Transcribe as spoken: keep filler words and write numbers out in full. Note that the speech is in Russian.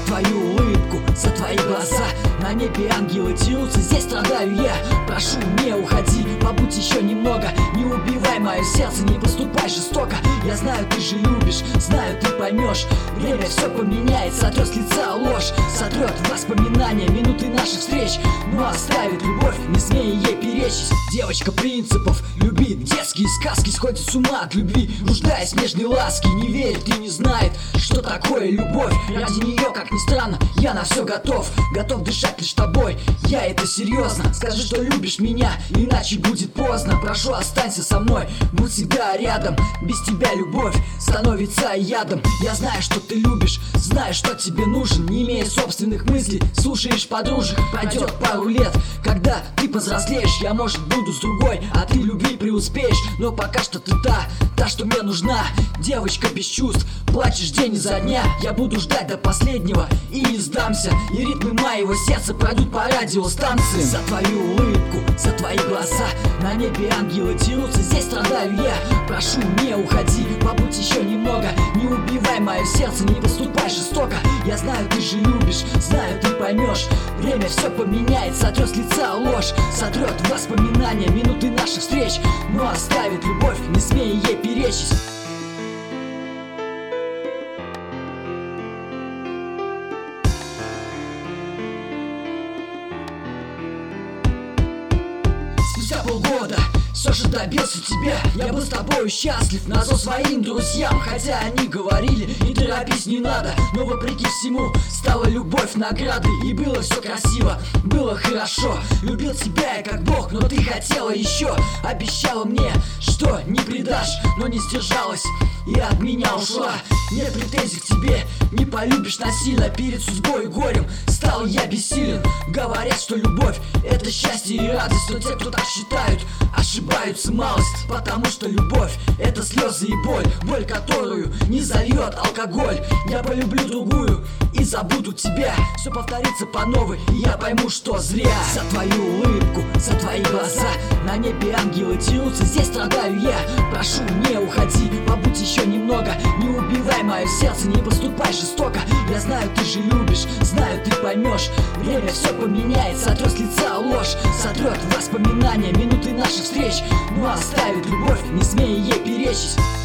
твою улыбку, за твои глаза. На небе ангелы дерутся, здесь страдаю я. Прошу, не уходи, побудь еще немного. Не убивай мое сердце, не поступай жестоко. Я знаю, ты же любишь, знаю, ты поймешь. Время все поменяет, сотрет с лица ложь, сотрет воспоминания минуты наших встреч. Но оставит любовь, не смей ей перечить. Девочка принципов любит детские сказки, сходит с ума от любви, нуждаясь в нежной ласке. Не верит и не знает, что такое любовь. Ради нее, как ни странно, я на все готов. Готов дышать лишь тобой, я это серьезно. Скажи, что любишь меня, иначе будет поздно. Прошу, останься со мной, будь всегда рядом. Без тебя любовь становится ядом. Я знаю, что ты любишь, знаю, что тебе нужен. Не имея собственных мыслей, слушаешь подружек. Пройдет пару лет, когда ты повзрослеешь. Я, может, буду с другой, а ты в любви преуспеешь. Но пока что ты та, та, что мне нужна. Девочка без чувств, плачешь день изо дня. Я буду ждать до последнего и не сдамся. И ритмы моего сердца пройдут по радиостанции. За твою улыбку, за твои глаза. На небе ангелы дерутся, здесь страдаю я. Прошу, не уходи, побудь еще немного. Не убивай мое сердце, не поступай жестоко. Я знаю, ты же любишь, знаю, ты поймешь. Время все поменяет, сотрет с лица ложь, сотрет воспоминания минуты наших встреч. Но оставит любовь, не смей ей перечить. Спустя полгода все же добился тебя. Я был с тобой счастлив, назло своим друзьям. Хотя они говорили, не торопись, не надо. Но вопреки всему стала любовь наградой. И было все красиво, было хорошо. Любил тебя я как Бог, но ты хотела еще. Обещала мне, что не предашь, но не сдержалась и от меня ушла. Нет претензий к тебе, не полюбишь насильно. Перед судьбой и горем стал я бессилен. Говорят, что любовь — это счастье и радость. Но те, кто так считают, ошибаются малость. Потому что любовь — это слезы и боль. Боль, которую не зальет алкоголь. Я полюблю другую и забуду тебя. Все повторится по новой, и я пойму, что зря. За твою улыбку, за твои глаза. На небе ангелы дерутся, здесь страдаю я. Прошу, не уходи, побудь еще немного. Не убивай мое сердце, не поступай жестоко. Я знаю, ты же любишь, знаю, ты поймешь. Время все поменяет, сотрет с лица ложь, сотрет воспоминания минуты наших встреч. Но оставит любовь, не смей ей перечить.